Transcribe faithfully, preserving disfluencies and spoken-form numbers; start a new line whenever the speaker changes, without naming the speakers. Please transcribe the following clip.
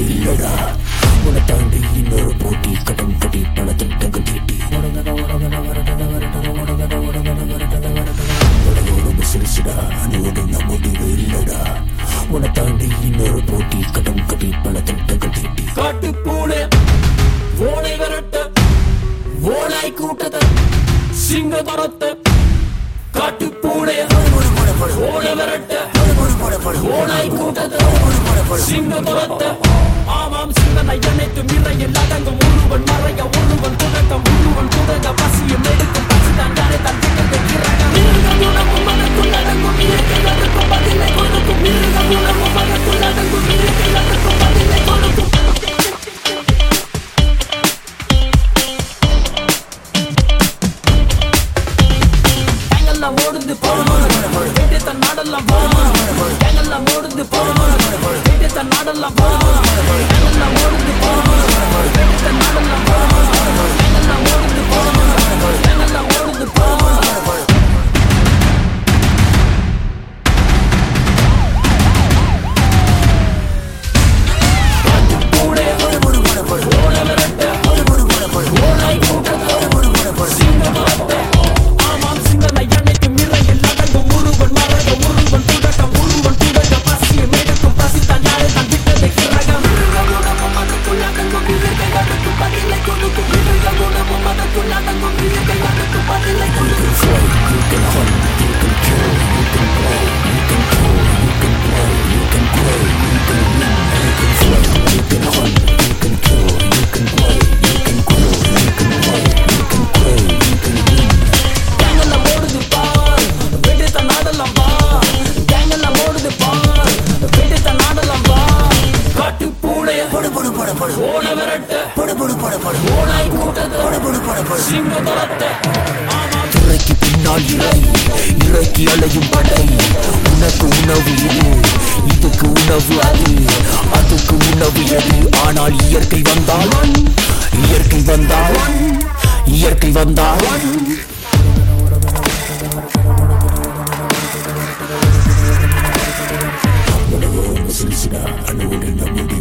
இல்லடா. உன்னை தாண்டி இன்னொரு போட்டி கடன் கட்டி பல திட்டங்கள் தீட்டி உலகோடு சிரிச்சுடா. அணுவோடு முடிவு இல்லடா. உன்னை தாண்டி இன்னொரு போட்டி கடன் கட்டி பல திட்டங்கள் தீட்டி
காட்டு பூனை ஓனை விரட்ட ஓனாய் கூட்டத்தை சிங்க தரத்தை காட்டு பூனை ஓனை விரட்ட ஓனாய் கூட்டத்தை சிங்க தரத்தை ஆமாம் சிங்கனை அனைத்து மிரையில் அடங்கும் ஒருவன் மறைய ஒருவன் துடக்கம் ஒருவன் துடங்க பசியும் எடுக்கும் பசிதான் தானே தன் திட்டத்தை இறங்க மிருக குணமும் மனக்குள் அடங்கும் இயற்கை அடக்கும் பதிலை கொடுக்கும் மிருக குணமும் மனக்குள் அடங்கும் இயற்கை அடக்கும் பதிலை கொடுக்கும் ஓடுந்து போகணும் கேட்டு தன் நாடெல்லாம் போகணும் கேங்கெல்லாம் ஓடுந்து போகணும் கேட்டு தன் நாடெல்லாம் போகணும் கேங்கெல்லாம் ஓடுந்து போகணும் கேட்டு தன் நாடெல்லாம் போகணும் கேங்கெல்லாம் ஓடுந்து போகணும் கேங்கெல்லாம் ஓடுந்து போகணும் பூடே ஓட விரட்ட ஓனாய் கூட்டத்தை சிங்க மரத்தை ஆமாம் சிங்கனை அன்னைக்கு மிரையில் அடங்கும் ஒருவன் மறைய ஒருவன் துடக்கம் ஒருவன் துடங்க பசியும் எடுக்கும் பசித்தான் யாரை தான் விட்டதை கிரகம் மிருக குணமும் அதற்குள் அடங்கும் இயற்கை அடக்கும் பதிலை கொடுக்கும் மிருக குணமும் அதற்குள் அடங்கும் இயற்கை அடக்கும் பதிலை கொடுக்கும்
You can hunt, you can kill, you can play, you can kill, you can play, you can grow, you can win, you can fly. You can hunt, you can kill, you can play, you can grow, you can play, you can grow, you can win.
கேங்கெல்லாம் ஓடுது பார் வெட்டி தன் நாடெல்லாம் வா கேங்கெல்லாம் ஓடுது பார் வெட்டி தன் நாடெல்லாம் வா காட்டு பூனைய
படு படு படு படு
ஓட விரட்ட
படு படு படு படு
ஓனாய் கூட்டத்தை
படு படு படு படு
சிங்க தரத்தை
திரைக்கு பின்னால் இறை இறைக்கு அலையும் படை. உனக்கு உணவு இது, இதுக்கு உணவு அது, அதுக்கு உணவு எது. ஆனால் இயற்கை வந்தால் இயற்கை வந்தால் இயற்கை வந்தால் உலகோடு சிரிச்சுடா. அணுவோடு நம்முடைய